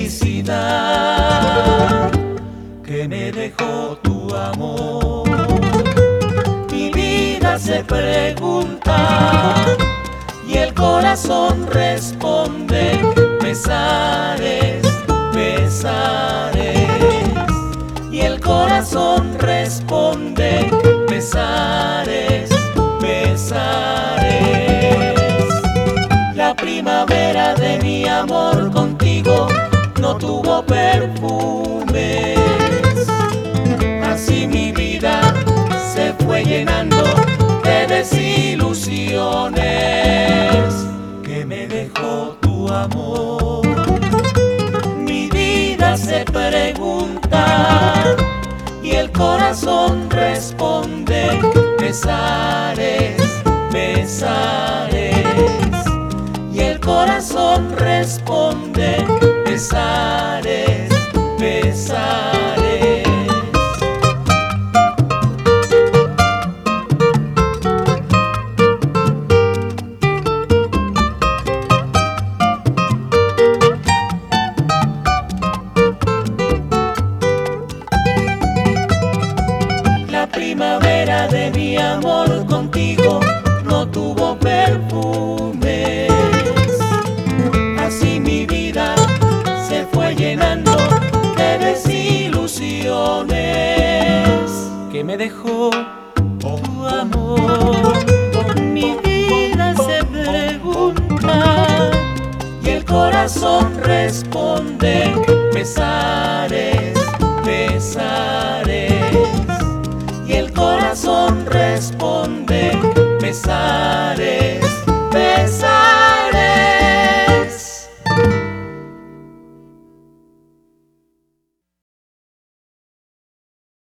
felicidad que me dejó tu amor. Mi vida se pregunta y el corazón responde: pesares, pesares. Y el corazón responde: pesares, pesares. La primavera de mi amor contigo no tuvo perfumes, así mi vida se fue llenando de desilusiones que me dejó tu amor. Mi vida se pregunta y el corazón responde: pesares, pesares. Y el corazón responde: pesares, pesares. La primavera de mi amor contigo no tuvo perfumes, así mi vida se fue llenando de desilusiones que me dejó tu amor. Mi vida se pregunta y el corazón responde: pesares, pesares. Y el corazón responde: pesares.